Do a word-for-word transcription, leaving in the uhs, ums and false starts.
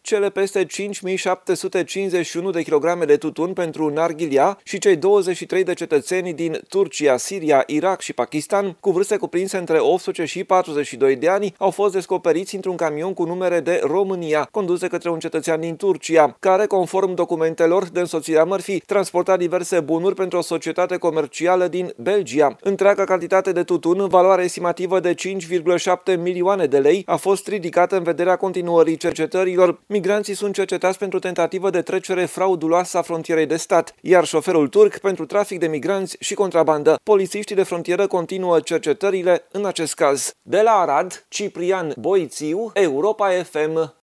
cele peste cinci mii șapte sute cincizeci și unu de kilograme de tutun pentru narghilia și cei douăzeci și trei de cetățeni din Turcia, Siria, Irak și Pakistan, cu vârste cuprinse între optsprezece și patruzeci și doi de ani, au fost descoperiți într-un camion cu numere de România, condus de către un cetățean din Turcia, care, conform documentelor de însoțire a mărfii, transporta diverse bunuri pentru o societate comercială din Belgia. Întreaga cantitate de tutun, în valoare estimativă de cinci virgulă șapte milioane de lei, a fost ridicată în vederea continuării cercetărilor. Migranții sunt cercetați pentru tentativă de trecere frauduloasă a frontierei de stat, iar șoferul turc pentru trafic de migranți și contrabandă. Polițiștii de frontieră continuă cercetările în acest caz. De la Arad, Ciprian Boițiu, Europa F M.